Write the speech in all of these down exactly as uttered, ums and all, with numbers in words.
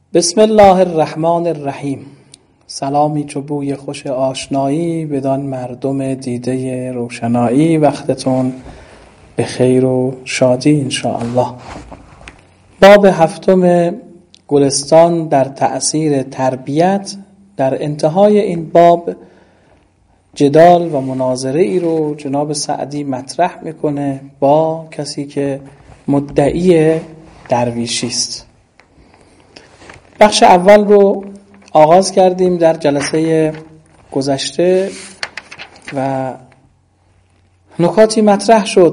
بسم الله الرحمن الرحیم. سلامی چو بوی خوش آشنایی، بدان مردم دیده روشنایی. وقتتون به خیر و شادی انشاءالله. باب هفتم گلستان در تأثیر تربیت. در انتهای این باب جدال و مناظره ای رو جناب سعدی مطرح میکنه با کسی که مدعی درویشی است. بخش اول رو آغاز کردیم در جلسه گذشته و نکاتی مطرح شد.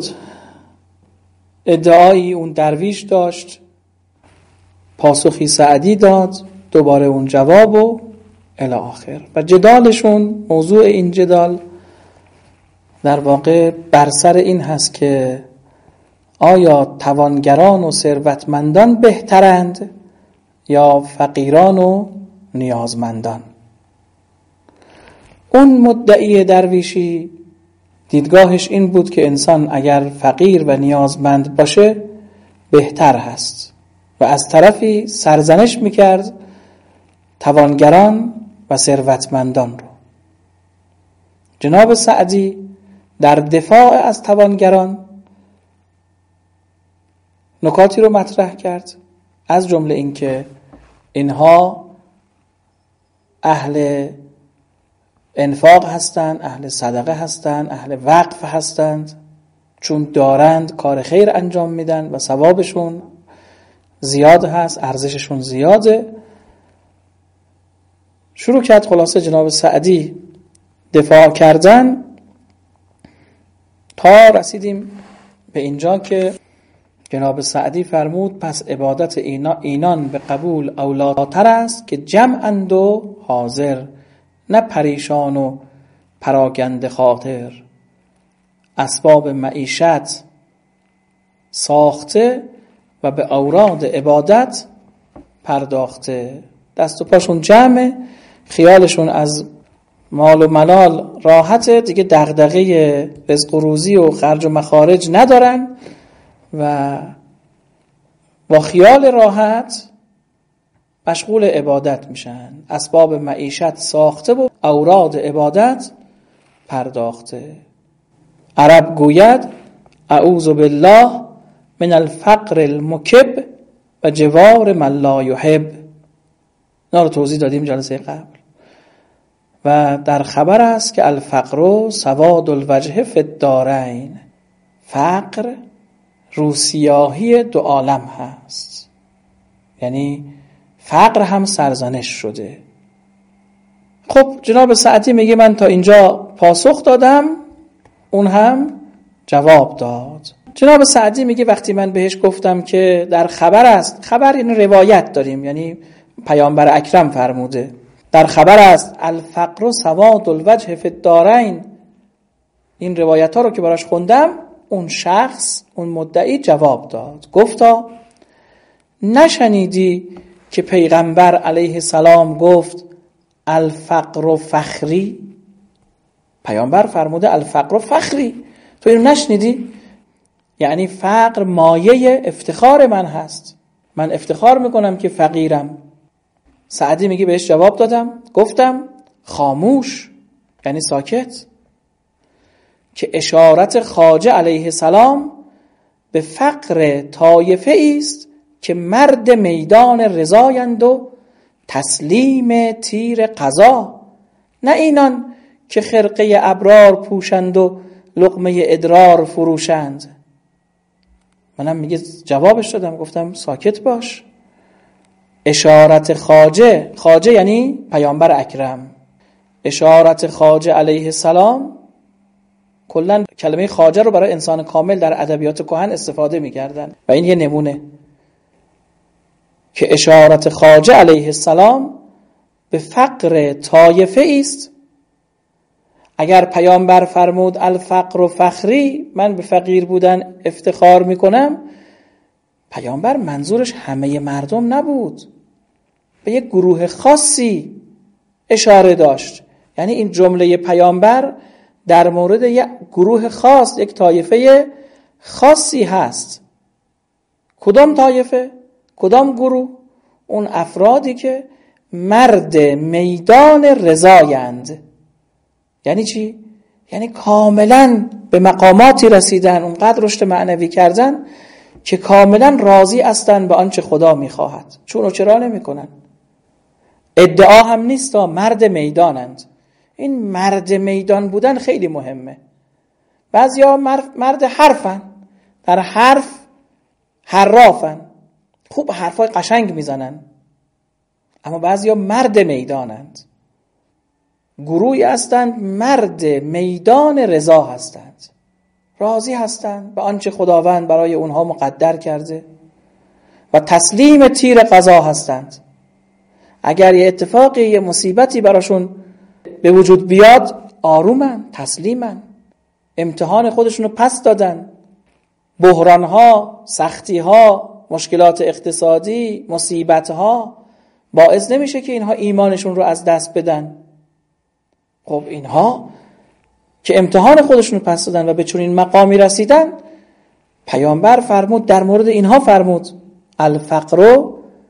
ادعایی اون درویش داشت، پاسخی سعدی داد، دوباره اون جواب و الی آخر. و جدالشون، موضوع این جدال در واقع بر سر این هست که آیا توانگران و ثروتمندان بهترند یا فقیران و نیازمندان؟ اون مدعی درویشی دیدگاهش این بود که انسان اگر فقیر و نیازمند باشه بهتر هست و از طرفی سرزنش میکرد توانگران و ثروتمندان رو. جناب سعدی در دفاع از توانگران نکاتی رو مطرح کرد، از جمله این که اینها اهل انفاق هستند، اهل صدقه هستند، اهل وقف هستند، چون دارند کار خیر انجام میدن و ثوابشون زیاد هست، ارزششون زیاده. شروع کرد خلاصه جناب سعدی دفاع کردن تا رسیدیم به اینجا که جناب سعدی فرمود پس عبادت اینان به قبول اولاتر است که جمعند و حاضر، نه پریشان و پراگنده خاطر. اسباب معیشت ساخته و به اوراد عبادت پرداخته. دست و پاشون جمعه، خیالشون از مال و ملال راحته، دیگه دغدغه رزق و روزی و خرج و مخارج ندارن و با خیال راحت مشغول عبادت میشن. اسباب معیشت ساخته و اوراد عبادت پرداخته. عرب گوید اعوذ بالله من الفقر المکب و جوار من لا یحب. اینا رو توضیح دادیم جلسه قبل. و در خبر است که الفقر سواد الوجه فی الدارین، فقر روسیاهی دو عالم هست، یعنی فقر هم سرزنش شده. خب جناب سعدی میگه من تا اینجا پاسخ دادم، اون هم جواب داد. جناب سعدی میگه وقتی من بهش گفتم که در خبر است، خبر این روایت داریم، یعنی پیامبر اکرم فرموده در خبر است الفقر سواد الوجه فی الدارین، این روایت ها رو که براش خوندم، اون شخص، اون مدعی جواب داد، گفتا نشنیدی که پیغمبر علیه السلام گفت الفقر فخری؟ پیامبر فرموده الفقر فخری، تو اینو نشنیدی؟ یعنی فقر مایه افتخار من هست، من افتخار میکنم که فقیرم. سعدی میگه بهش جواب دادم، گفتم خاموش، یعنی ساکت، که اشارت خواجه علیه السلام به فقر طایفه است که مرد میدان رضایند و تسلیم تیر قضا، نه اینان که خرقه ابرار پوشند و لقمه ادرار فروشند. منم میگه جوابش دادم، گفتم ساکت باش. اشارت خواجه، خواجه یعنی پیامبر اکرم، اشارت خواجه علیه السلام، کلا کلمه خواجه رو برای انسان کامل در ادبیات کهن استفاده می‌کردن و این یه نمونه که اشارت خواجه علیه السلام به فقر طایفه است. اگر پیامبر فرمود الفقر و فخری، من به فقیر بودن افتخار میکنم، پیامبر منظورش همه مردم نبود، به یک گروه خاصی اشاره داشت. یعنی این جمله پیامبر در مورد یک گروه خاص، یک طایفه خاصی هست. کدام طایفه؟ کدام گروه؟ اون افرادی که مرد میدان رضایند. یعنی چی؟ یعنی کاملا به مقاماتی رسیدن، اونقدر رشد معنوی کردن که کاملا راضی هستن به آنچه خدا میخواهد، چون و چرا نمی کنن. ادعا هم نیست، مرد میدانند. این مرد میدان بودن خیلی مهمه. بعضیا مرد حرفن، در حرف حرافن، خوب حرفای قشنگ میزنن، اما بعضیا مرد میدانند. گروهی هستند مرد میدان رضا هستند، راضی هستند به آنچه خداوند برای اونها مقدر کرده و تسلیم تیر قضا هستند. اگر یه اتفاقی، یه مصیبتی براشون به وجود بیاد، آرومن، تسلیمن، امتحان خودشونو پس دادن. بحرانها، سختیها، مشکلات اقتصادی، مصیبتها باعث نمیشه که اینها ایمانشون رو از دست بدن. خب اینها که امتحان خودشونو پس دادن و به چنین مقامی رسیدن، پیامبر فرمود در مورد اینها فرمود الفقر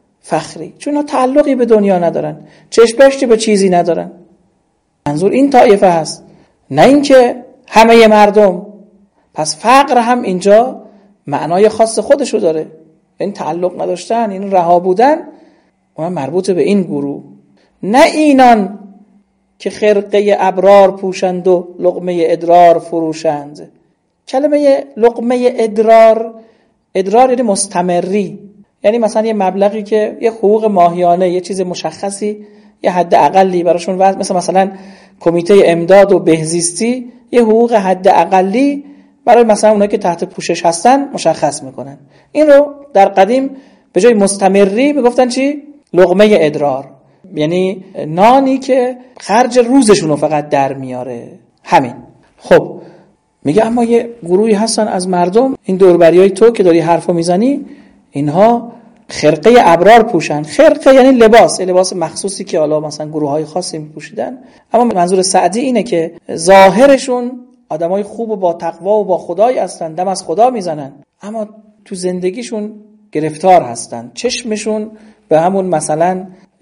فخری، چون اینها تعلقی به دنیا ندارن، چشم به چیزی ندارن. منظور این طایفه هست، نه اینکه همه مردم. پس فقر هم اینجا معنای خاص خودشو داره، این تعلق نداشتن، این رها بودن، اون مربوط به این گروه. نه اینان که خرقه ابرار پوشند و لقمه ادرار فروشند. کلمه لقمه ادرار، ادرار یعنی مستمری، یعنی مثلا یه مبلغی که یه حقوق ماهیانه، یه چیز مشخصی، یه حد اقلی براشون وضع، مثلا مثلا کمیته امداد و بهزیستی یه حقوق حد اقلی برای مثلا اونایی که تحت پوشش هستن مشخص میکنن. این رو در قدیم به جای مستمری میگفتن چی؟ لقمه ادرار، یعنی نانی که خرج روزشون رو فقط در میاره. همین. خب میگه اما یه گروهی هستن از مردم، این دوربریای تو که داری حرفو میزنی، اینها خرقه ابرار پوشن. خرقه یعنی لباس، لباس مخصوصی که حالا مثلا گروه‌های خاصی میپوشیدن. اما منظور سعدی اینه که ظاهرشون آدمای خوب و با تقوا و با خدای هستن، دم از خدا میزنن، اما تو زندگیشون گرفتار هستن، چشمشون به همون مثلا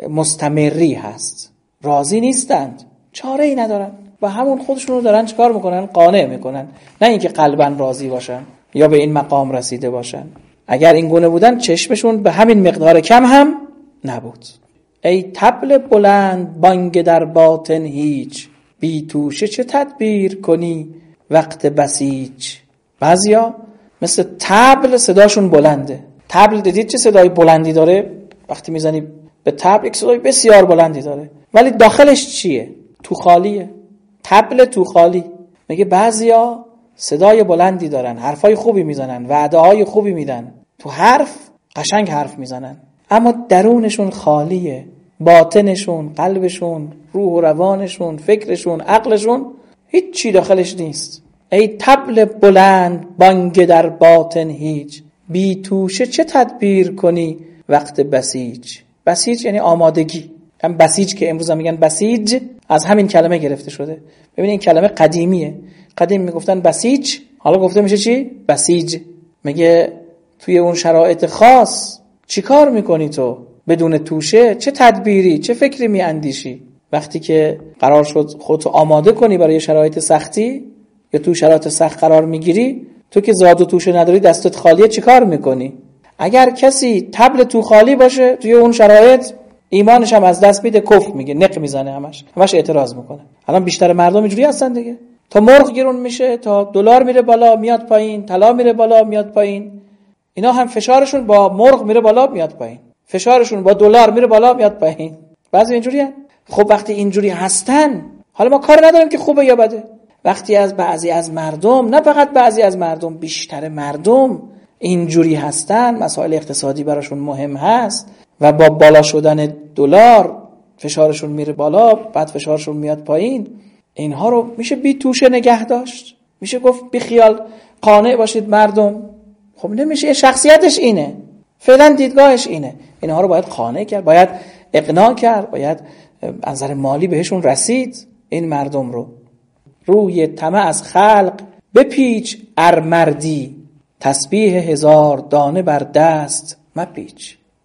مستمری هست، راضی نیستند، چاره ای ندارن و همون خودشون رو دارن چیکار میکنن؟ قانع میکنن، نه اینکه قلباً راضی باشن یا به این مقام رسیده باشن. اگر این گونه بودن چشمشون به همین مقدار کم هم نبود. ای طبل بلند بانگ در باطن هیچ، بی توشه چه تدبیر کنی وقت بسیج. بعضیا مثل طبل صداشون بلنده. طبل دیدید چه صدای بلندی داره؟ وقتی میزنی به طبل یک صدای بسیار بلندی داره، ولی داخلش چیه؟ تو خالیه. طبل تو خالی. میگه بعضیا صدای بلندی دارن، حرفای خوبی میزنن، وعده های خوبی میدن، تو حرف قشنگ حرف میزنن، اما درونشون خالیه. باطنشون، قلبشون، روح و روانشون، فکرشون، عقلشون هیچ چی داخلش نیست. ای طبل بلند بانگ در باطن هیچ، بی توشه چه تدبیر کنی وقت بسیج. بسیج یعنی آمادگی. هم بسیج که امروز هم میگن بسیج، از همین کلمه گرفته شده. ببینید این کلمه قدیمیه. قدیم میگفتن بسیج، حالا گفته میشه چی؟ بسیج. میگه توی اون شرایط خاص چی کار میکنی تو؟ بدون توشه چه تدبیری، چه فکری میاندیشی؟ وقتی که قرار شد خودتو آماده کنی برای شرایط سختی یا تو شرایط سخت قرار میگیری، تو که زاد و توشه نداری، دستت خالیه، چی کار میکنی؟ اگر کسی طبل تو خالی باشه توی اون شرایط، ایمانش هم از دست میده، کفر میگه، نق میزنه، همش همش اعتراض میکنه. الان بیشتر مردم اینجوری هستن دیگه. تا مرغ گرون میشه، تا دلار میره بالا میاد پایین، طلا میره بالا میاد پایین، اینا هم فشارشون با مرغ میره بالا میاد پایین، فشارشون با دلار میره بالا میاد پایین. بعضی اینجوری هستن. خب وقتی اینجوری هستن، حالا ما کار نداریم که خوبه یا بده. وقتی از بعضی از مردم، نه فقط بعضی از مردم، بیشتر مردم اینجوری هستن، مسائل اقتصادی براشون مهم هست و با بالا شدن دلار فشارشون میره بالا، بعد فشارشون میاد پایین، اینها رو میشه بی توشه نگه داشت؟ میشه گفت بی خیال قانع باشید مردم؟ خب نمیشه. شخصیتش اینه، فعلا دیدگاهش اینه. اینها رو باید قانع کرد، باید اقناع کرد، باید از نظر مالی بهشون رسید. این مردم رو روی طمع از خلق بپیچ ارمردی، تسبیح هزار دانه بر دست مپیچ.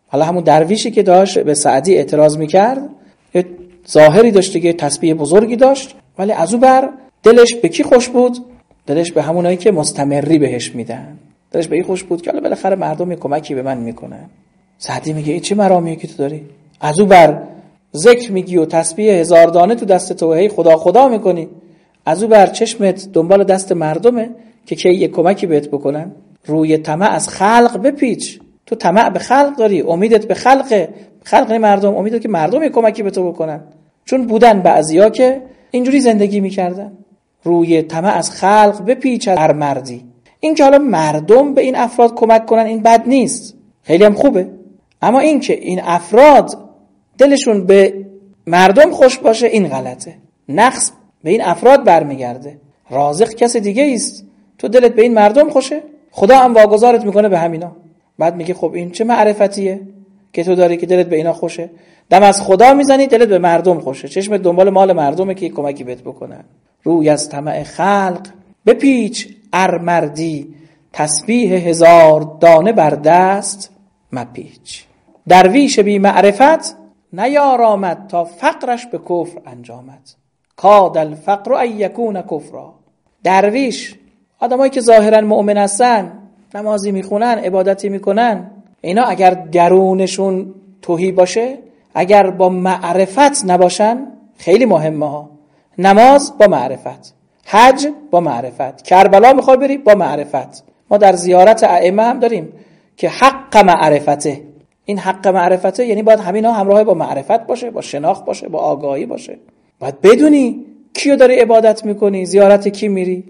حالا همون درویشی که داشت به سعدی اعتراض میکرد یه ظاهری داشت دیگه، تسبیح بزرگی داشت، ولی از او بر دلش به کی خوش بود؟ دلش به همونایی که مستمری بهش میدن، دلش به این خوش بود که حالا بالاخره مردم یه کمکی به من میکنن. سعدی میگه این چه مرامیه که تو داری؟ از او بر ذکر میگی و تسبیح هزار دانه تو دست تو، هی خدا خدا میکنی، از او بر چشمت دنبال دست مردمه که کی یه کمکی بهت بکنن. روی طمع از خلق بپیچ. تو طمع به خلق داری، امیدت به خلقه، خلق مردم، امیدت که مردم یه کمکی به تو بکنن، چون بودن بعضیا که اینجوری زندگی میکردن. روی طمع از خلق بپیچ هر مردی. این که حالا مردم به این افراد کمک کنن این بد نیست، خیلی هم خوبه، اما این که این افراد دلشون به مردم خوش باشه این غلطه. نقص به این افراد برمیگرده. رازق کس دیگه است، تو دلت به این مردم خوشه، خدا هم واگذارت میکنه به همینا. بعد میگه خب این چه معرفتیه که تو داری که دلت به اینا خوشه؟ دم از خدا میزنی دلت به مردم خوشه، چشمت دنبال مال مردمه که کمکی بهت بکنن. روی از طمع خلق بپیچ ار مردی، تسبیح هزار دانه بر دست مپیچ. درویش بی معرفت نیارامد، تا فقرش به کفر انجامد. کاد الفقر ان یکون کفرا. درویش، آدمایی که ظاهرا مؤمن هستن، نمازی میخونن، عبادتی میکنن، اینا اگر درونشون توهی باشه، اگر با معرفت نباشن، خیلی مهمه ها. نماز با معرفت، حج با معرفت، کربلا میخوای بری با معرفت. ما در زیارت ائمه هم داریم که حق معرفته. این حق معرفته یعنی باید همینا همراه با معرفت باشه، با شناخت باشه، با آگاهی باشه. باید بدونی کیو داری عبادت میکنی، زیارت کی میری،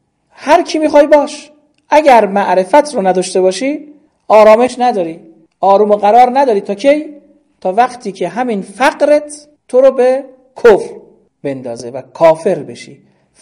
هر کی میخوای باش. اگر معرفت رو نداشته باشی آرامش نداری، آروم و قرار نداری. تا کی؟ تا وقتی که همین فقرت تو رو به کفر بندازه و کافر بشی.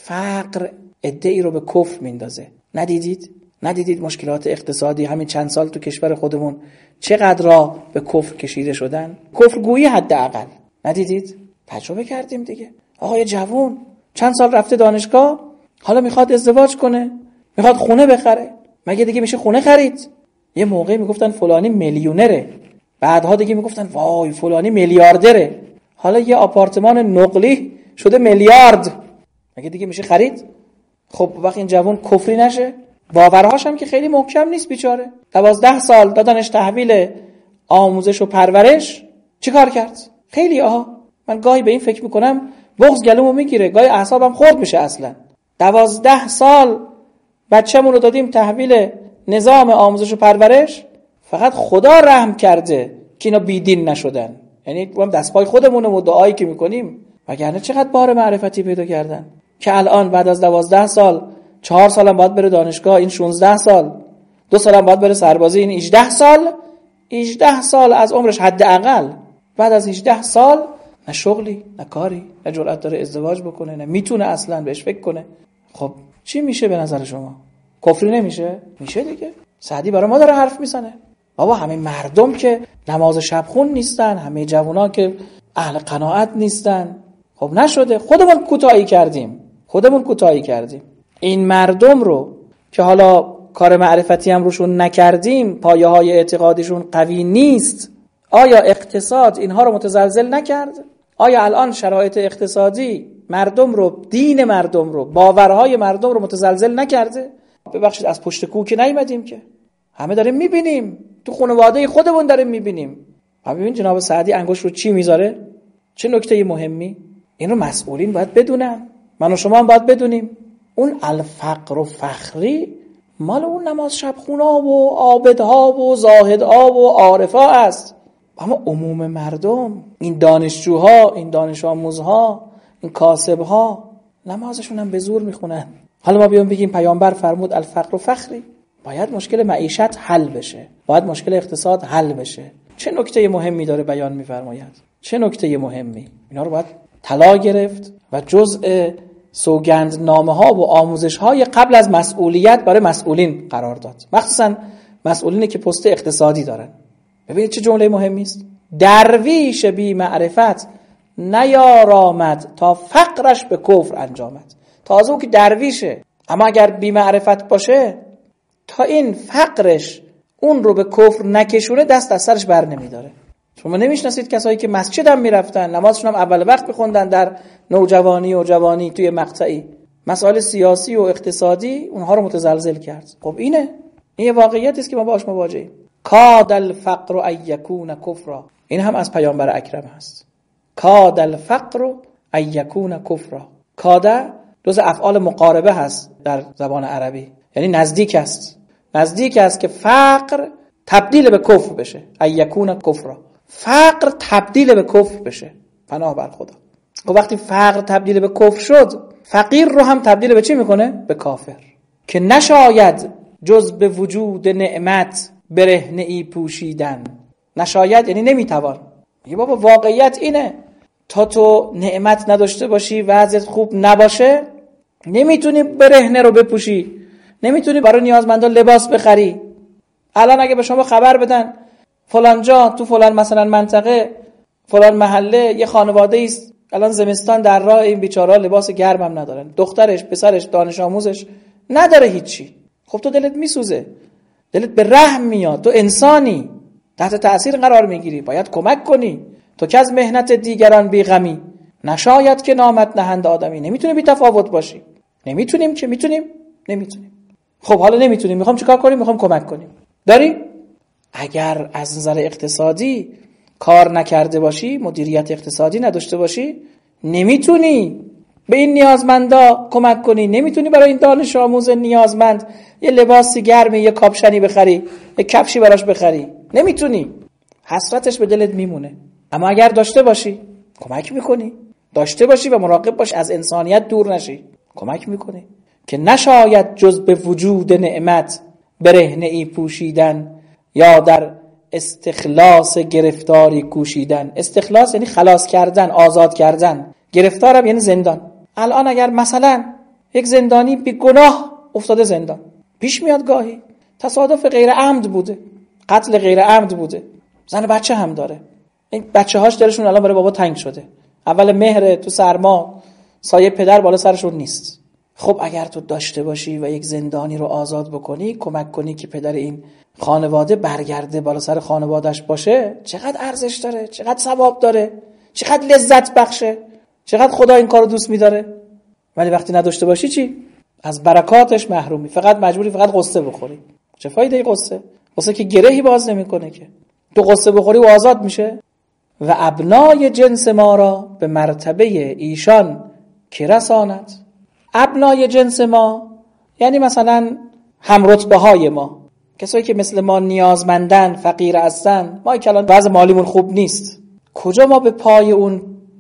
فقر ادعی رو به کفر میندازه. ندیدید؟ ندیدید مشکلات اقتصادی همین چند سال تو کشور خودمون چقدر را به کفر کشیده شدن؟ کفر گویی حداقل. ندیدید؟ تجربه کردیم دیگه. آقای جوون چند سال رفته دانشگاه، حالا میخواد ازدواج کنه، میخواد خونه بخره. مگه دیگه میشه خونه خرید؟ یه موقعی میگفتن فلانی میلیونره، بعدها دیگه میگفتن وای فلانی میلیاردره. حالا یه آپارتمان نقلی شده میلیارد، مگه دیگه میشه خرید؟ خب وقتی این جوان کفری نشه، باورهاش هم که خیلی محکم نیست بیچاره، دوازده سال دادنش تحویل آموزش و پرورش، چی کار کرد؟ خیلی آها من گاهی به این فکر میکنم بغض گلومو میگیره، گاهی اعصابم خورد میشه. اصلا دوازده سال بچه‌مون رو دادیم تحویل نظام آموزش و پرورش، فقط خدا رحم کرده که اینا بیدین نشدن. یعنی ما دستپای خودمونه و دعایی که میکنیم، وگرنه چقدر بار معرفتی پیدا کردن که الان بعد از دوازده سال، چهار سالم باید بره دانشگاه، این شانزده سال، دو سالم باید بره سربازی، این هجده سال، هجده سال از عمرش حداقل. بعد از هجده سال نه شغلی، نه کاری، نه جرأت داره ازدواج بکنه، نه میتونه اصلا بهش فکر کنه. خب چی میشه به نظر شما؟ کفری نمیشه؟ میشه دیگه. سعدی برای ما داره حرف میزنه. بابا همه مردم که نماز شب خون نیستن، همه جوونا که اهل قناعت نیستن. خب نشده، خودمون کوتاهی کردیم، خودمون کوتاهی کردیم. این مردم رو که حالا کار معرفتی هم روشون نکردیم، پایه های اعتقادیشون قوی نیست، آیا اقتصاد اینها رو متزلزل نکرد؟ آیا الان شرایط اقتصادی مردم رو، دین مردم رو، باورهای مردم رو متزلزل نکرده؟ ببخشید از پشت کوه که نیومدیم که، همه داریم میبینیم، تو خانواده خودمون داریم میبینیم. ما ببین جناب سعدی انگشت رو چی میذاره، چه نکته مهمی. این رو مسئولین باید بدونن، من و شما هم باید بدونیم. اون الفقر و فخری مال اون نماز شب خونا و عابدها و زاهدها و عارفها است. اما عموم مردم، این دانشجوها، این دانش آموزها، این کاسبها، نمازشون هم به زور میخونن. حالا ما بیام بگیم پیامبر فرمود الفقر و فخری، باید مشکل معیشت حل بشه، باید مشکل اقتصاد حل بشه. چه نکته مهمی داره بیان میفرماید، چه نکته مهمی. اینا رو باید طلا گرفت و جزء سوگندنامه ها و آموزش های قبل از مسئولیت برای مسئولین قرار داد، مخصوصا مسئولینی که پست اقتصادی دارن. ببینید چه جمله مهمی است. درویش بی معرفت نیارامد، تا فقرش به کفر انجامد. تازه اون که درویشه، اما اگر بی معرفت باشه، تا این فقرش اون رو به کفر نکشونه دست از سرش بر نمیداره. شما نمیشناسید کسایی که مسجد هم میرفتن، نمازشون هم اول وقت میخوندن در نوجوانی و جوانی توی مقطعی، مسائل سیاسی و اقتصادی اونها رو متزلزل کرد. خب اینه این یه واقعیتی است که ما باهاش مواجهیم. کاد الفقر ان یکون کفرا، این هم از پیامبر اکرم هست. کاد الفقر ان یکون کفرا. کاده جز افعال مقاربه هست در زبان عربی، یعنی نزدیک است. نزدیک است که فقر تبدیل به کفر بشه. ان یکون کفرا، فقر تبدیل به کفر بشه. پناه بر خدا. و وقتی فقر تبدیل به کفر شد، فقیر رو هم تبدیل به چی میکنه؟ به کافر. که نشاید جز به وجود نعمت برهنه ای پوشیدن. نشاید یعنی نمیتوان. یه بابا واقعیت اینه، تا تو نعمت نداشته باشی، وضعیت خوب نباشه، نمیتونی برهنه رو بپوشی، نمیتونی برای نیازمندان لباس بخری. الان اگه به شما خبر بدن فلان جا تو فلان مثلا منطقه فلان محله یه خانواده است الان زمستان در راه، این بیچاره‌ها لباس گرم هم ندارن، دخترش پسرش دانش آموزش نداره هیچی، خب تو دلت میسوزه، دلت به رحم میاد. تو انسانی تحت تأثیر قرار میگیری، باید کمک کنی. تو که از مهنت دیگران بیغمی، نشاید که نامت نهند آدمی. نمیتونی بی تفاوت باشی. نمیتونیم که میتونیم نمیتونیم. خب حالا نمیتونیم، میخوام چیکار کنیم؟ میخوام کمک کنیم. داری؟ اگر از نظر اقتصادی کار نکرده باشی، مدیریت اقتصادی نداشته باشی، نمیتونی به این نیازمندا کمک کنی. نمیتونی برای این دانش آموز نیازمند یه لباسی گرمی، یه کاپشنی بخری، یه کفشی براش بخری. نمیتونی. حسرتش به دلت میمونه. اما اگر داشته باشی کمک میکنی، داشته باشی و مراقب باش از انسانیت دور نشی، کمک میکنی. که نشاید جز به وجود نعمت برهنه ای پوشیدن، یا در استخلاص گرفتاری کوشیدن. استخلاص یعنی خلاص کردن، آزاد کردن. گرفتارم یعنی زندان. الان اگر مثلا یک زندانی بی گناه افتاده زندان، پیش میاد گاهی تصادف غیر عمد بوده، قتل غیر عمد بوده، زن بچه هم داره، این بچه هاش دلشون الان برای بابا تنگ شده، اول مهر، تو سرما، سایه پدر بالا سرشون نیست. خب اگر تو داشته باشی و یک زندانی رو آزاد بکنی، کمک کنی که پدر این خانواده برگرده بالا سر خانوادهش باشه، چقدر ارزش داره، چقدر ثواب داره، چقدر لذت بخشه، چقدر خدا این کارو دوست می‌داره. ولی وقتی نداشته باشی چی؟ از برکاتش محرومی، فقط مجبوری فقط قصه بخوری. چه فایده ای قصه؟ قصه که گرهی باز نمی‌کنه که. تو قصه بخوری و آزاد میشه. و ابنای جنس ما را به مرتبه ایشان که رساند. ابنای جنس ما یعنی مثلا هم رتبه های ما، کسایی که مثل ما نیازمندن، فقیر هستن. ما که الان وضع مالیمون خوب نیست، کجا ما به پای اون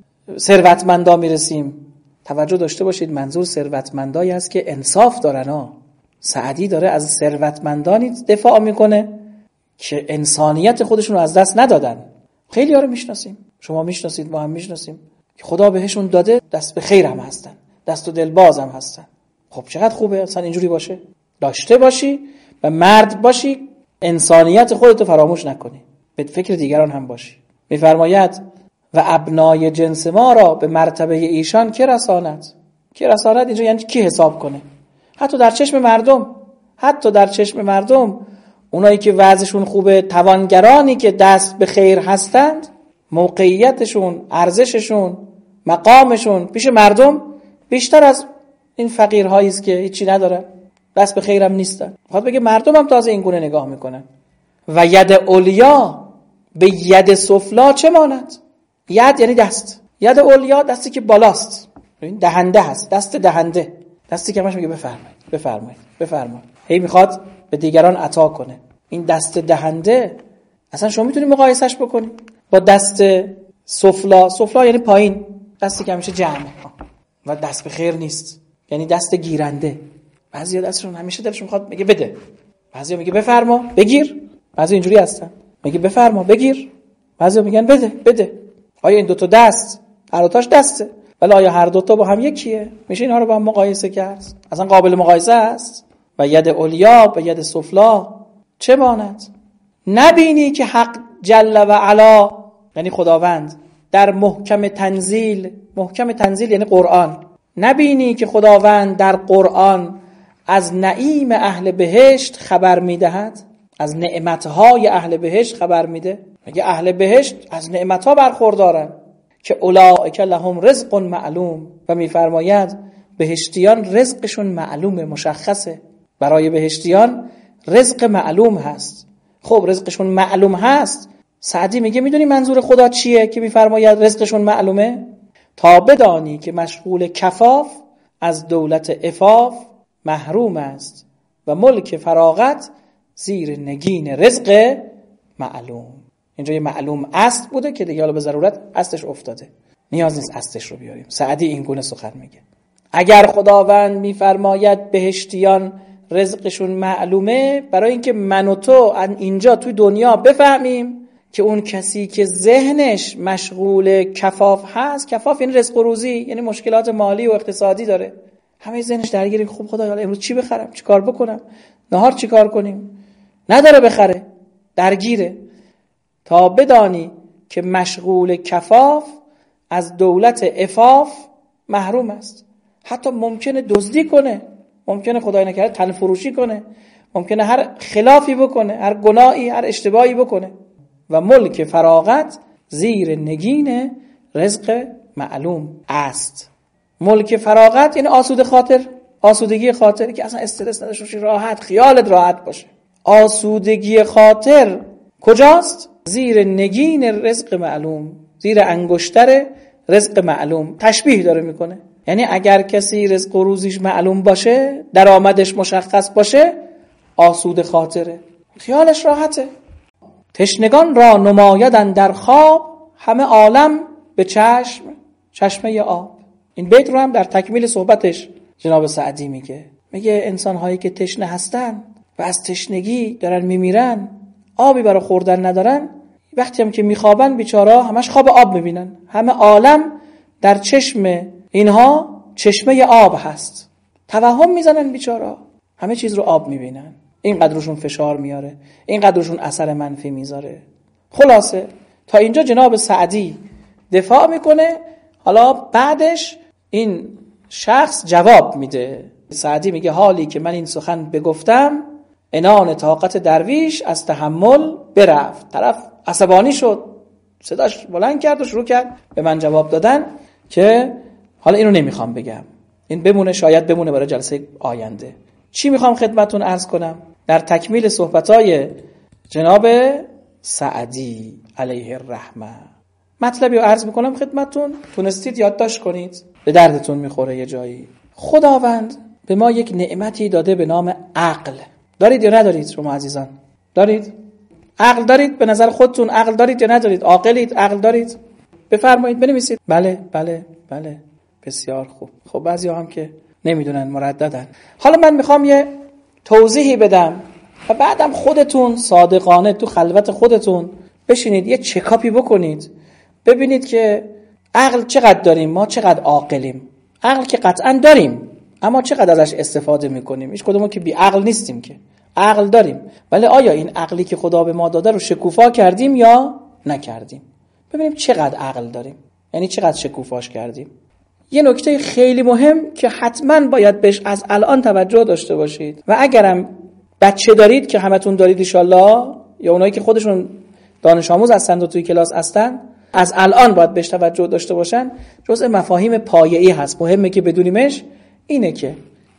ثروتمندا میرسیم؟ توجه داشته باشید، منظور ثروتمندایی است که انصاف دارن ها. سعدی داره از ثروتمندانی دفاع میکنه که انسانیت خودشون رو از دست ندادن. خیلی ها رو میشناسیم، شما میشناسید، ما هم میشناسیم که خدا بهشون داده، دست به خیر هم هستن، دست و دل باز هم هستن. خب چقدر خوبه اصلا اینجوری باشه، داشته باشی و مرد باشی، انسانیت خودتو فراموش نکنی، به فکر دیگران هم باشی. میفرماید و ابنای جنس ما را به مرتبه ایشان که رساند. که رساند اینجا یعنی کی حساب کنه؟ حتی در چشم مردم، حتی در چشم مردم اونایی که وضعشون خوبه، توانگرانی که دست به خیر هستند، موقعیتشون، ارزششون، مقامشون پیش مردم بیشتر از این فقیرهایی است که هیچی ندارن، دست به خیرم نیستن. میخواد بگه مردم هم تازه این گونه نگاه میکنن. و ید علیا به ید سفلا چه ماند؟ ید یعنی دست. ید علیا دستی که بالاست، این دهنده هست، دست دهنده، دستی که همش میگه بفرمایید بفرمایید بفرمایید، هی میخواد به دیگران عطا کنه. این دست دهنده اصلا شما میتونی مقایسش بکنی با دست سفلا. سفلا یعنی پایین، دستی که همیشه جمعه و دست به خیر نیست، یعنی دست گیرنده. بعضیا دستشون همیشه دلشون میخواد میگه بده، بعضیا میگه بفرما بگیر، بعضی اینجوری هستن میگه بفرما بگیر، بعضیا میگن بده بده. آیا این دو تا دست هر دوتاش دسته، ولی آیا هر دوتا با هم یکیه؟ میشه اینها رو با هم مقایسه کرد؟ اصلا قابل مقایسه است؟ و ید علیا و ید سفلا چه ماند؟ نبینی که حق جل و علا، یعنی خداوند، در محکم تنزیل، محکم تنزیل یعنی قرآن، نبینی که خداوند در قرآن از نعیم اهل بهشت خبر میدهد؟ از نعمتهای اهل بهشت خبر میده. میگه اهل بهشت از نعمتها برخوردارن که اولئک لهم رزق معلوم، و میفرماید بهشتیان رزقشون معلومه، مشخصه. برای بهشتیان رزق معلوم هست. خب رزقشون معلوم هست، سعدی میگه میدونی منظور خدا چیه که میفرماید رزقشون معلومه؟ تا بدانی که مشغول کفاف از دولت عفاف محروم است و ملک فراغت زیر نگین رزق معلوم. اینجا یه معلوم است بوده که دیگه حالا به ضرورت استش افتاده، نیاز نیست استش رو بیاریم. سعدی این گونه سخن میگه. اگر خداوند میفرماید بهشتیان رزقشون معلومه، برای اینکه من و تو اینجا توی دنیا بفهمیم که اون کسی که ذهنش مشغول کفاف هست، کفاف یعنی رزق و روزی، یعنی مشکلات مالی و اقتصادی داره، همه ذهنش درگیره. خب خدا حالا امروز چی بخرم، چی کار بکنم، نهار چی کار کنیم، نداره بخره، درگیره. تا بدانی که مشغول کفاف از دولت عفاف محروم است. حتی ممکنه دزدی کنه، ممکنه خدای نکرده تن فروشی کنه، ممکنه هر خلافی بکنه، هر گناهی، هر اشتباهی بکنه. و ملک فراغت زیر نگین رزق معلوم است. ملک فراغت یعنی آسوده خاطر، آسودگی خاطر، که اصلا استرس نداشته باشی، راحت، خیالت راحت باشه. آسودگی خاطر کجاست؟ زیر نگین رزق معلوم، زیر انگشتر رزق معلوم. تشبیه داره میکنه، یعنی اگر کسی رزق و روزیش معلوم باشه، درآمدش مشخص باشه، آسوده خاطره، خیالش راحته. تشنگان را نمایدن در خواب، همه عالم به چشم چشمه آب. این بیت رو هم در تکمیل صحبتش جناب سعدی میگه. میگه انسان هایی که تشنه هستن و از تشنگی دارن میمیرن، آبی برای خوردن ندارن، وقتی هم که میخوابن بیچارا همش خواب آب میبینن. همه عالم در چشم اینها چشمه آب هست. توهم میزنن بیچارا، همه چیز رو آب میبینن. اینقدر روشون فشار میاره، اینقدر روشون اثر منفی میذاره. خلاصه تا اینجا جناب سعدی دفاع میکنه. حالا بعدش این شخص جواب میده. سعدی میگه حالی که من این سخن بگفتم، عنان طاقت درویش از تحمل برفت. طرف عصبانی شد، صداش بلند کرد و شروع کرد به من جواب دادن که حالا اینو نمیخوام بگم، این بمونه، شاید بمونه برای جلسه آینده. چی میخوام خدمتون عرض کنم در تکمیل صحبتای جناب سعدی علیه الرحمه؟ مطلبی رو عرض میکنم خدمتون، تونستید یادداشت کنید، به دردتون میخوره یه جایی. خداوند به ما یک نعمتی داده به نام عقل. دارید یا ندارید شما عزیزان؟ دارید؟ عقل دارید؟ به نظر خودتون عقل دارید یا ندارید؟ عاقلید؟ عقل دارید؟ بفرمایید بنویسید. بله بله بله، بسیار خوب. خب بعضیا هم که نمیدونن، مرددن. حالا من میخوام یه توضیحی بدم و بعدم خودتون صادقانه تو خلوت خودتون بشینید یه چکاپی بکنید، ببینید که عقل چقدر داریم، ما چقدر عاقلیم. عقل که قطعا داریم، اما چقدر ازش استفاده میکنیم؟ هیچ کدومون که بی عقل نیستیم، که عقل داریم، ولی آیا این عقلی که خدا به ما داده رو شکوفا کردیم یا نکردیم؟ ببینیم چقدر عقل داریم، یعنی چقدر شکوفاش کردیم. یه نکته خیلی مهم که حتما باید بهش از الان توجه داشته باشید، و اگرم بچه دارید که همتون دارید ان شاءالله، یا اونایی که خودشون دانش آموز هستند و توی کلاس هستن، از الان باید بهش توجه داشته باشن. جزء مفاهیم پایه‌ای هست، مهمه که بدونیمش. اینه که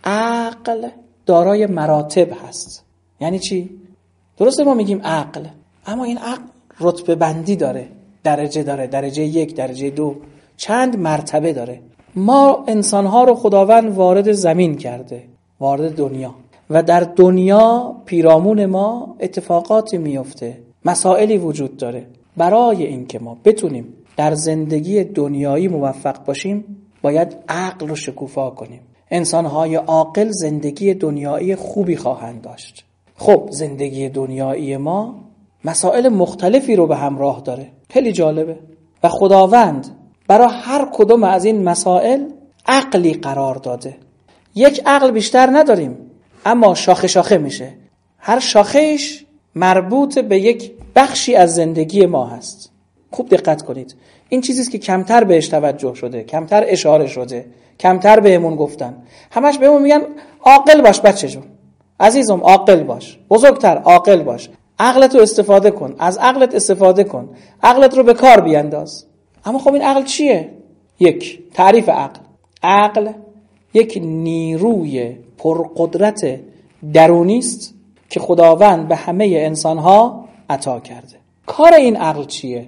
عقل دارای مراتب هست. یعنی چی؟ درسته ما میگیم عقل، اما این عقل رتبه بندی داره، درجه داره، درجه یک، درجه دو، چند مرتبه داره. ما انسانها رو خداوند وارد زمین کرده، وارد دنیا، و در دنیا پیرامون ما اتفاقاتی میفته، مسائلی وجود داره. برای اینکه ما بتونیم در زندگی دنیایی موفق باشیم، باید عقل رو شکوفا کنیم. انسانهای عاقل زندگی دنیایی خوبی خواهند داشت. خب زندگی دنیایی ما مسائل مختلفی رو به همراه داره، خیلی جالبه، و خداوند برای هر کدوم از این مسائل عقلی قرار داده. یک عقل بیشتر نداریم، اما شاخه شاخه میشه. هر شاخهش مربوط به یک بخشی از زندگی ما هست. خوب دقت کنید، این چیزیست که کمتر بهش توجه شده، کمتر اشاره شده، کمتر بهمون گفتن. همش بهمون میگن عاقل باش بچه جون، عزیزم عاقل باش، بزرگتر عاقل باش، عقلت رو استفاده کن، از عقلت استفاده کن، عقلت رو به کار بیانداز. اما خب این عقل چیه؟ یک، تعریف عقل. عقل یک نیروی پرقدرت درونی است که خداوند به همه انسانها عطا کرده. کار این عقل چیه؟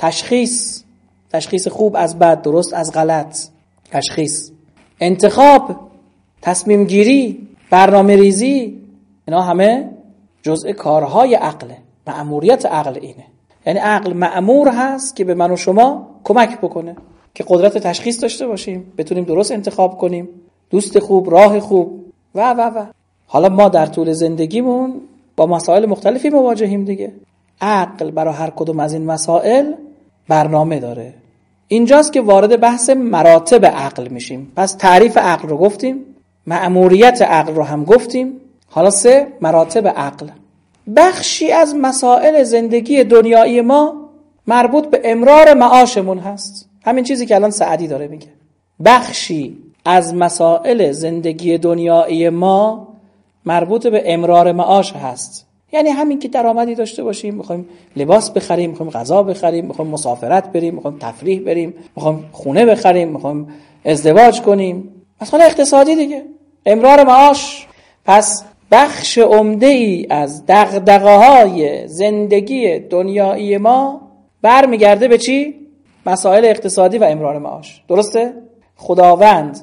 تشخیص، تشخیص خوب از بد، درست از غلط، تشخیص، انتخاب، تصمیم گیری، برنامه ریزی، اینا همه جزء کارهای عقله. مأموریت عقل اینه. یعنی عقل مأمور هست که به من و شما کمک بکنه که قدرت تشخیص داشته باشیم، بتونیم درست انتخاب کنیم، دوست خوب، راه خوب و و و. حالا ما در طول زندگیمون با مسائل مختلفی مواجهیم دیگه. عقل برای هر کدوم از این مسائل برنامه داره. اینجاست که وارد بحث مراتب عقل میشیم. پس تعریف عقل رو گفتیم، مأموریت عقل رو هم گفتیم. حالا سه، مراتب عقل. بخشی از مسائل زندگی دنیایی ما مربوط به امرار معاشمون هست. همین چیزی که الان سعدی داره میگه. بخشی از مسائل زندگی دنیایی ما مربوط به امرار معاش هست. یعنی همین که درآمدی داشته باشیم، میخوایم لباس بخریم، میخوایم غذا بخریم، میخوایم مسافرت بریم، میخوایم تفریح بریم، میخوایم خونه بخریم، میخوایم ازدواج کنیم. مسئله اقتصادی دیگه، امرار معاش. پس بخش عمده‌ای از دغدغه‌های زندگی دنیایی ما برمیگرده به چی؟ مسائل اقتصادی و امرار معاش. درسته؟ خداوند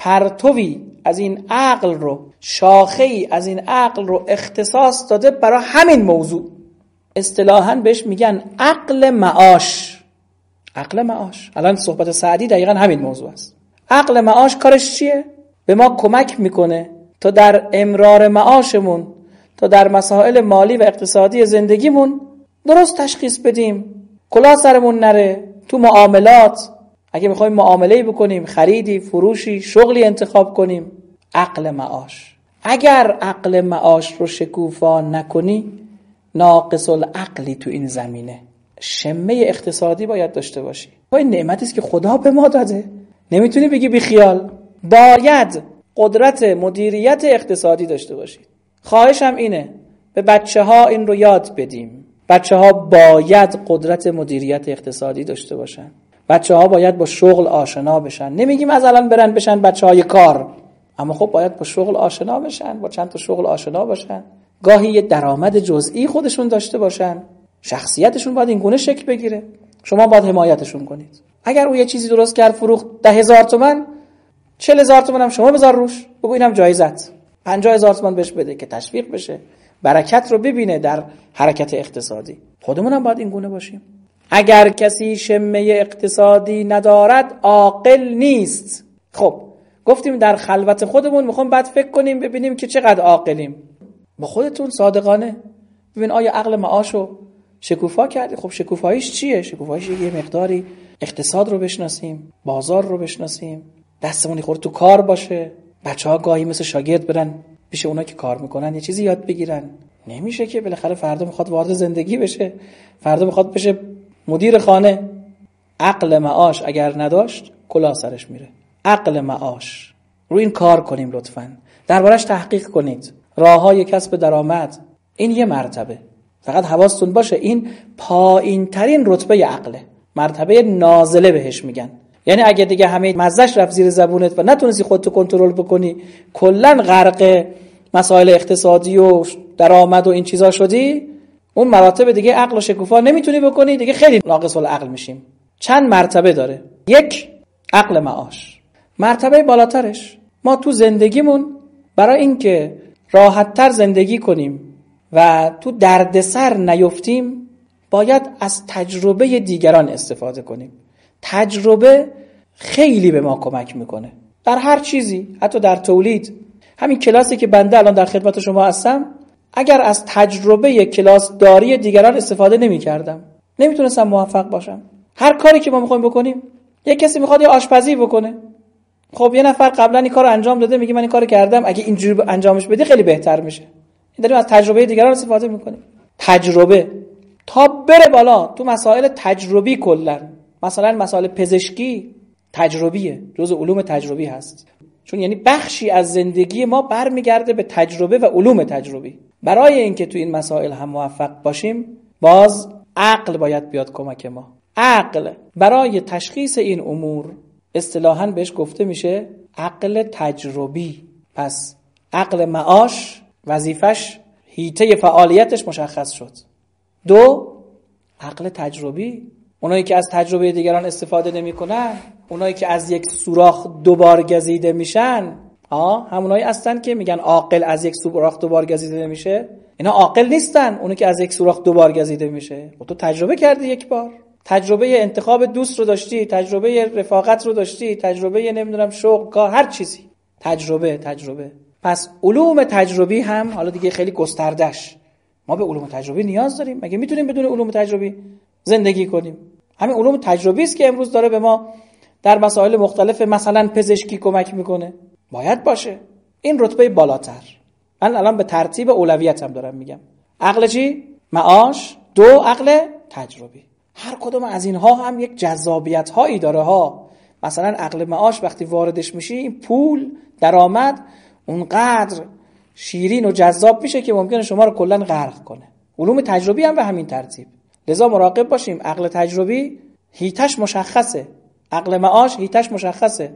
پرتوی از این عقل رو، شاخه‌ای از این عقل رو اختصاص داده برای همین موضوع. اصطلاحاً بهش میگن عقل معاش. عقل معاش. الان صحبت سعدی دقیقاً همین موضوع است. عقل معاش کارش چیه؟ به ما کمک میکنه تا در امرار معاشمون، تا در مسائل مالی و اقتصادی زندگیمون درست تشخیص بدیم، کلاه سرمون نره. تو معاملات اگه میخوایم معامله‌ای بکنیم، خریدی، فروشی، شغلی انتخاب کنیم، عقل معاش. اگر عقل معاش رو شکوفا نکنی، ناقص العقلی تو این زمینه. شمه اقتصادی باید داشته باشی. این نعمتی است که خدا به ما داده، نمیتونی بگی بی خیال. باید قدرت مدیریت اقتصادی داشته باشید. خواهشم اینه به بچه ها این رو یاد بدیم. بچه ها باید قدرت مدیریت اقتصادی داشته باشن. بچه ها باید با شغل آشنا بشن. نمیگیم از الان برن بشن بچه های کار، اما خب باید با شغل آشنا بشن، با چند تا شغل آشنا باشن، گاهی یه درآمد جزئی خودشون داشته باشن، شخصیتشون باید این گونه شکل بگیره. شما باید حمایتشون کنید. اگر او یه چیزی درست کرد فروخت ده هزار تومن، چهل هزار تومن هم شما بذار روش، بگو اینم جایزت، پنجاه هزار تومن بهش بده که تشویق بشه، برکت رو ببینه در حرکت اقتصادی. خودمون هم باید این گونه باشیم. اگر کسی شمه اقتصادی ندارد عاقل نیست. خب گفتیم در خلوت خودمون میخوام بعد فکر کنیم ببینیم که چقدر عاقلیم. با خودتون صادقانه ببین آیا عقل معاشو شکوفا کردی؟ خب شکوفاییش چیه؟ شکوفاییش یه مقداری اقتصاد رو بشناسیم، بازار رو بشناسیم، دستمون خورد تو کار باشه. بچه‌ها گاهی مثل شاگرد برن پیش اونا که کار میکنن یه چیزی یاد بگیرن. نمیشه که بالاخره فردا میخواد وارد زندگی بشه، فردا میخواد بشه مدیر خانه. عقل معاش اگر نداشت کلاه سرش میره. عقل معاش رو این کار کنیم لطفاً، دربارش تحقیق کنید. راههای کسب درآمد این یه مرتبه، فقط حواستون باشه این پایین ترین رتبه عقله، مرتبه نازله بهش میگن. یعنی اگه دیگه همه مزهش رفت زیر زبونت و نتونستی خودتو کنترل بکنی، کلاً غرق مسائل اقتصادی و درآمد و این چیزا شدی، اون مراتب دیگه عقل و شکوفا نمیتونی بکنی، دیگه خیلی ناقص العقل میشیم. چند مرتبه داره. یک، عقل معاش. مرتبه بالاترش، ما تو زندگیمون برای اینکه راحت‌تر زندگی کنیم و تو دردسر نیفتیم، باید از تجربه دیگران استفاده کنیم. تجربه خیلی به ما کمک میکنه در هر چیزی، حتی در تولید. همین کلاسی که بنده الان در خدمت شما هستم، اگر از تجربه کلاس داری دیگران استفاده نمی کردم نمیتونستم موفق باشم. هر کاری که ما میخوایم بکنیم، یک کسی میخواد یه آشپزی بکنه، خب یه نفر قبلا این کارو انجام داده، میگه من این کارو کردم، اگه اینجوری انجامش بدی خیلی بهتر میشه. این داریم از تجربه دیگران استفاده میکنیم. تجربه تا بره بالا تو مسائل تجربی کلا، مثلا مسائل پزشکی تجربیه، جزء علوم تجربی هست. چون یعنی بخشی از زندگی ما برمیگرده به تجربه و علوم تجربی. برای اینکه تو این مسائل هم موفق باشیم باز عقل باید بیاد کمک ما. عقل برای تشخیص این امور اصطلاحاً بهش گفته میشه عقل تجربی. پس عقل معاش وظیفش، حیطه فعالیتش مشخص شد. دو، عقل تجربی، اونایی که از تجربه دیگران استفاده نمی کنن، اونایی که از یک سوراخ دوبار گزیده میشن، ها همونایی هستن که میگن عاقل از یک سوراخ دوبار گزیده نمیشه. اینا عاقل نیستن، اونایی که از یک سوراخ دوبار گزیده میشه. تو تجربه کردی یک بار، تجربه انتخاب دوست رو داشتی، تجربه رفاقت رو داشتی، تجربه نمیدونم شغل، کار، هر چیزی، تجربه تجربه. پس علوم تجربی هم حالا دیگه خیلی گستردش، ما به علوم تجربی نیاز داریم. مگه میتونیم بدون علوم تجربی زندگی کنیم؟ همین علوم تجربی است که امروز داره به ما در مسائل مختلف مثلا پزشکی کمک میکنه. باید باشه. این رتبه بالاتر. من الان به ترتیب اولویت هم دارم میگم. عقل چی؟ معاش. دو، عقل تجربی. هر کدوم از اینها هم یک جذابیت هایی داره ها. مثلا عقل معاش وقتی واردش میشی، این پول، درآمد اونقدر شیرین و جذاب میشه که ممکنه شما رو کلا غرق کنه. علوم تجربی هم به همین ترتیب. لذا مراقب باشیم. عقل تجربی هیتش مشخصه، عقل معاش هیتش مشخصه.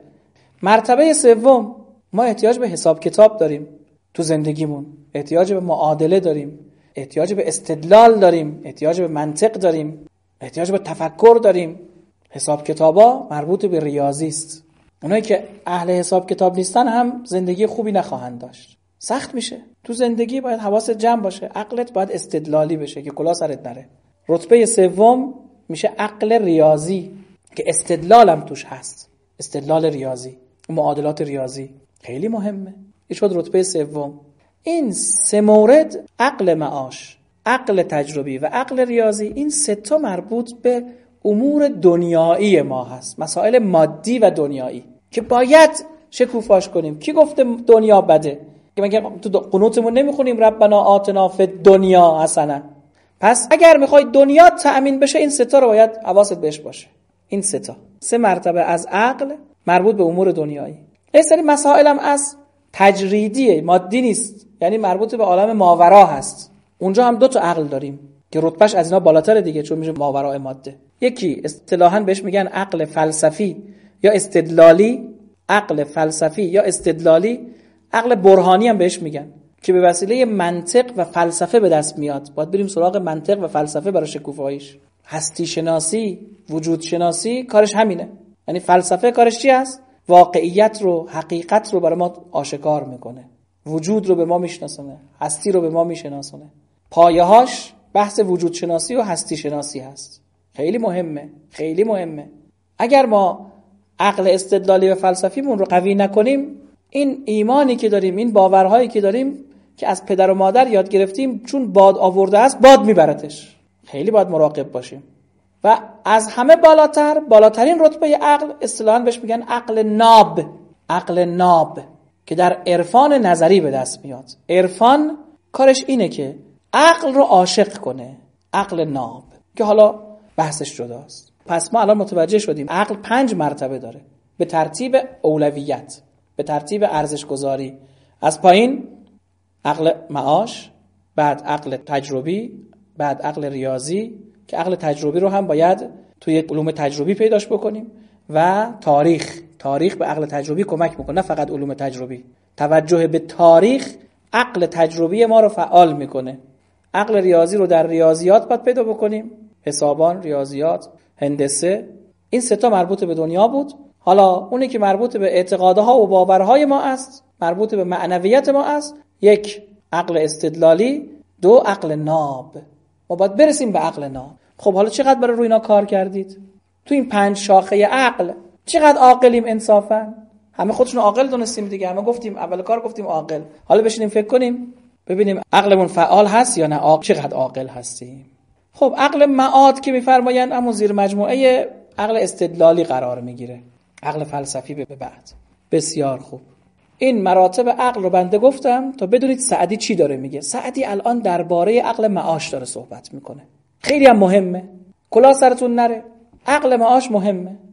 مرتبه سوم، ما احتیاج به حساب کتاب داریم تو زندگیمون، احتیاج به معادله داریم، احتیاج به استدلال داریم، احتیاج به منطق داریم، احتیاج به تفکر داریم. حساب کتابا مربوط به ریاضی است. اونایی که اهل حساب کتاب نیستن هم زندگی خوبی نخواهند داشت. سخت میشه. تو زندگی باید حواست جمع باشه، عقلت باید استدلالی بشه که کلا سرت نره. رتبه سوم میشه عقل ریاضی که استدلال هم توش هست. استدلال ریاضی، معادلات ریاضی خیلی مهمه. این شد رتبه سوم. این سه مورد، عقل معاش، عقل تجربی و عقل ریاضی، این سه تا مربوط به امور دنیایی ما هست، مسائل مادی و دنیایی که باید شکوفاش کنیم. کی گفته دنیا بده؟ که مگه تو قنوتمون نمیخونیم ربنا آتنا فی الدنیا حسنه؟ پس اگر میخوای دنیا تأمین بشه این سه تا رو باید حواست بهش باشه. این سه تا، سه مرتبه از عقل مربوط به امور دنیایی. این سری مسائل هم از تجریدیه، مادی نیست، یعنی مربوط به عالم ماورا هست. اونجا هم دو تا عقل داریم که رتبهش از اینا بالاتره دیگه، چون میشه ماورای ماده. یکی اصطلاحاً بهش میگن عقل فلسفی یا استدلالی، عقل فلسفی یا استدلالی. عقل برهانی هم بهش میگن که به وسیله منطق و فلسفه به دست میاد. باید بریم سراغ منطق و فلسفه برای شکوفاییش. هستی شناسی، وجود شناسی کارش همینه. یعنی فلسفه کارش چی است؟ واقعیت رو، حقیقت رو برای ما آشکار میکنه، وجود رو به ما میشناسونه، هستی رو به ما میشناسونه. پایه‌هاش بحث وجود شناسی و هستی شناسی هست. خیلی مهمه، خیلی مهمه. اگر ما عقل استدلالی و فلسفیمون رو قوی نکنیم، این ایمانی که داریم، این باورهایی که داریم که از پدر و مادر یاد گرفتیم، چون باد آورده است باد میبرتش. خیلی باید مراقب باشیم. و از همه بالاتر، بالاترین رتبه عقل اصطلاحاً بهش میگن عقل ناب. عقل ناب که در عرفان نظری به دست میاد. عرفان کارش اینه که عقل رو عاشق کنه. عقل ناب که حالا بحثش جداست. پس ما الان متوجه شدیم عقل پنج مرتبه داره به ترتیب اولویت، به ترتیب ارزش گذاری. از پایین عقل معاش، بعد عقل تجربی، بعد عقل ریاضی که عقل تجربی رو هم باید توی علوم تجربی پیداش بکنیم، و تاریخ. تاریخ به عقل تجربی کمک میکنه، نه فقط علوم تجربی. توجه به تاریخ عقل تجربی ما رو فعال میکنه. عقل ریاضی رو در ریاضیات باید پیدا بکنیم، حسابان، ریاضیات، هندسه. این سه تا مربوط به دنیا بود. حالا اونی که مربوط به اعتقادها و باورهای ما است، مربوط به معنویت ما است، یک عقل استدلالی، دو عقل ناب. ما باید برسیم به عقل ناب. خب حالا چقدر برای روی اینا کار کردید؟ تو این پنج شاخه عقل چقدر عاقلیم انصافا؟ همه خودشون عاقل دونستیم دیگه، همه گفتیم اول کار گفتیم عاقل. حالا بشینیم فکر کنیم ببینیم عقلمون فعال هست یا نه، عاقل چقدر عاقل هستیم. خب عقل معاد که میفرمایند اما زیر مجموعه عقل استدلالی قرار میگیره، عقل فلسفی به بعد. بسیار خوب. این مراتب عقل رو بنده گفتم تا بدونید سعدی چی داره میگه. سعدی الان درباره عقل معاش داره صحبت میکنه. خیلی هم مهمه. کلا سرتون نره. عقل معاش مهمه.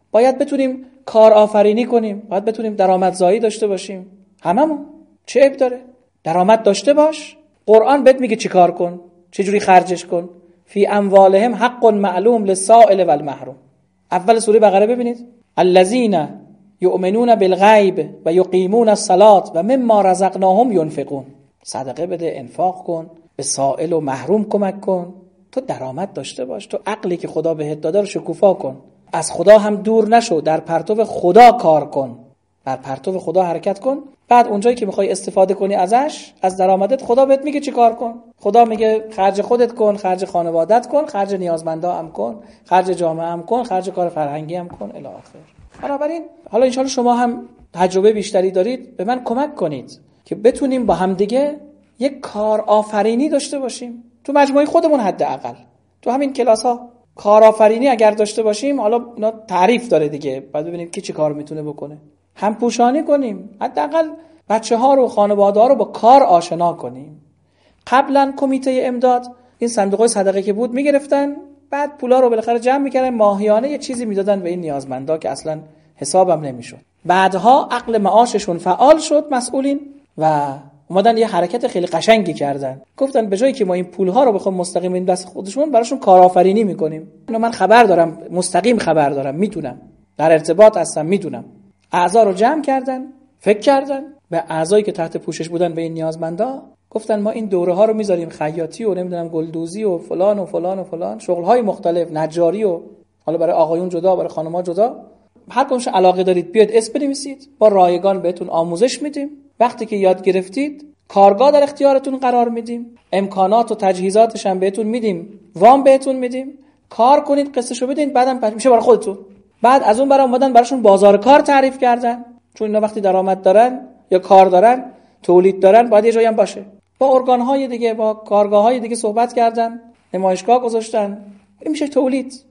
باید بتونیم کار آفرینی کنیم، باید بتونیم درآمدزایی داشته باشیم. هممون چه عیب داره؟ درآمد داشته باش. قرآن بهت میگه چیکار کن، چجوری خرجش کن. فی اموالهم حق معلوم للسائل والمحروم. اول سوره بقره ببینید، الذین یؤمنون بالغیب و یقیمون الصلاة و مما رزقناهم ينفقون. صدقه بده، انفاق کن، به سائل و محروم کمک کن. تو درآمد داشته باش، تو عقلی که خدا بهت داده رو شکوفا کن. از خدا هم دور نشو، در پرتو خدا کار کن، در پرتو خدا حرکت کن. بعد اونجایی که میخوای استفاده کنی ازش، از درآمدت، خدا بهت میگه چی کار کن. خدا میگه خرج خودت کن، خرج خانوادت کن، خرج نیازمندا هم کن، خرج جامعه هم کن، خرج کار فرهنگی هم کن الی آخر. بنابراین حالا ان شما هم تجربه بیشتری دارید، به من کمک کنید که بتونیم با هم دیگه یک کار آفرینی داشته باشیم تو مجموعه خودمون. حداقل تو همین کلاس ها کار آفرینی اگر داشته باشیم، حالا اینا تعریف داره دیگه، بعد ببینیم کی چی کار میتونه بکنه، هم پوشانی کنیم، حداقل بچه‌ها رو، خانواده‌ها رو با کار آشنا کنیم. قبلا کمیته امداد این صندوق صدقه که بود میگرفتن، بعد پولا رو بالاخره جمع میکردن، ماهیانه یه چیزی میدادن به این نیازمندا که اصلا حسابم نمیشد. بعدها عقل معاششون فعال شد مسئولین و اومدن یه حرکت خیلی قشنگی کردن. گفتن به جایی که ما این پولها رو بخوام مستقیم این دست خودشون، براشون کارآفرینی میکنیم. اینو من خبر دارم، مستقیم خبر دارم، میتونم، در ارتباط هستم، میدونم. اعضا رو جمع کردن، فکر کردن، به اعضایی که تحت پوشش بودن به این نیازمندا گفتن ما این دوره ها رو میذاریم، خیاطی و نمیدونم گلدوزی و فلان و فلان و فلان، شغل های مختلف، نجاری و حالا برای آقایون جدا، برای خانم‌ها جدا، هر کدومش علاقه دارید بیاد اسم بنویسید، با رایگان بهتون آموزش میدیم. وقتی که یاد گرفتید کارگاه در اختیارتون قرار میدیم، امکانات و تجهیزاتش هم بهتون میدیم، وام بهتون میدیم، کار کنید، قسطشو بدین، بعدم میشه برای خودتون. بعد از اون برای اومدن براشون بازار کار تعریف کردن، چون اینا وقتی درآمد دارن یا کار دارن، تولید دارن، باید یه جایی هم باشه. با ارگان‌های دیگه، با کارگاه‌های دیگه صحبت کردن، نمایشگاه گذاشتن. این میشه تولید.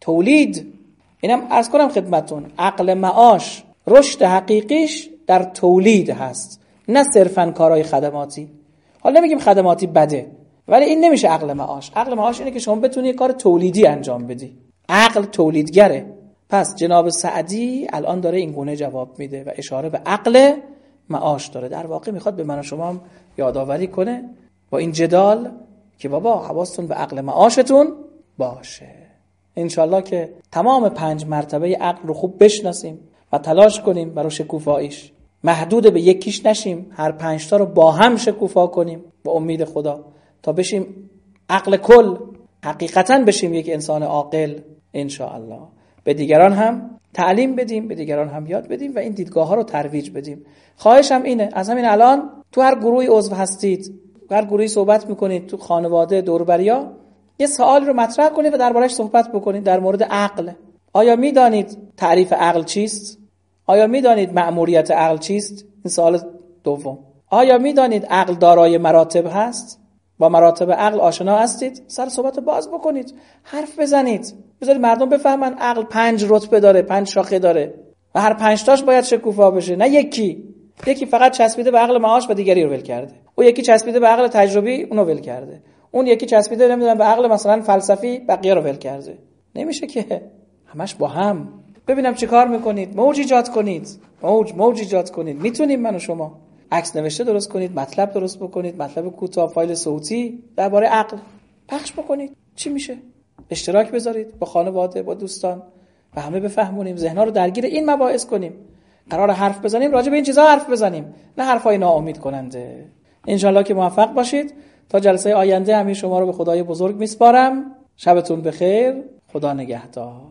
تولید اینم عرض کنم خدمتتون، عقل معاش رشد حقیقیش در تولید هست، نه صرفاً کارهای خدماتی. حالا نمیگیم خدماتی بده، ولی این نمیشه عقل معاش. عقل معاش اینه که شما بتونی کار تولیدی انجام بدی. عقل تولیدگره. پس جناب سعدی الان داره این گونه جواب میده و اشاره به عقل معاش داره. در واقع میخواد به من و شما هم یادآوری کنه با این جدال که بابا حواستون به عقل معاشتون باشه. انشالله که تمام پنج مرتبه عقل رو خوب بشناسیم و تلاش کنیم برای شکوفاییش. محدود به یکیش نشیم، هر پنج تا رو با هم شکوفا کنیم با امید خدا تا بشیم عقل کل، حقیقتاً بشیم یک انسان عاقل انشاءالله. به دیگران هم تعلیم بدیم، به دیگران هم یاد بدیم و این دیدگاه ها رو ترویج بدیم. خواهشم اینه، از همین الان تو هر گروهی عضو هستید، هر گروهی صحبت میکنید، تو خانواده، دور و بریا، یه سوال رو مطرح کنید و دربارش صحبت بکنید در مورد عقل. آیا میدانید تعریف عقل چیست؟ آیا میدانید مأموریت عقل چیست؟ این سوال دوم. آیا میدانید عقل دارای مراتب هست؟ با مراتب عقل آشنا هستید؟ سر صحبت رو باز بکنید، حرف بزنید، بذارید مردم بفهمن عقل پنج رتبه داره، پنج شاخه داره و هر پنج تاش باید شکوفا بشه، نه یکی. یکی فقط چسبیده به عقل معاش و دیگری رو ول کرده، او یکی چسبیده به عقل تجربی، اونو ول کرده، اون یکی چسبیده نمیدونم به عقل مثلا فلسفی، بقیه رو ول کرده. نمیشه که همش با هم. ببینم چه کار میکنید، موج ایجاد کنید، موج موج ایجاد کنید. میتونیم من و شما عکس نوشته درست کنید، مطلب درست بکنید، مطلب کوتاه، فایل صوتی درباره عقل پخش بکنید. چی میشه؟ اشتراک بذارید با خانواده، با دوستان و همه بفهمونیم، ذهن‌ها رو درگیر این مباحث کنیم. قرار حرف بزنیم، راجع به این چیزا حرف بزنیم، نه حرفای ناامید کننده. انشالله که موفق باشید. تا جلسه آینده همین شما رو به خدای بزرگ میسپارم. شبتون بخیر. خدا نگهدار.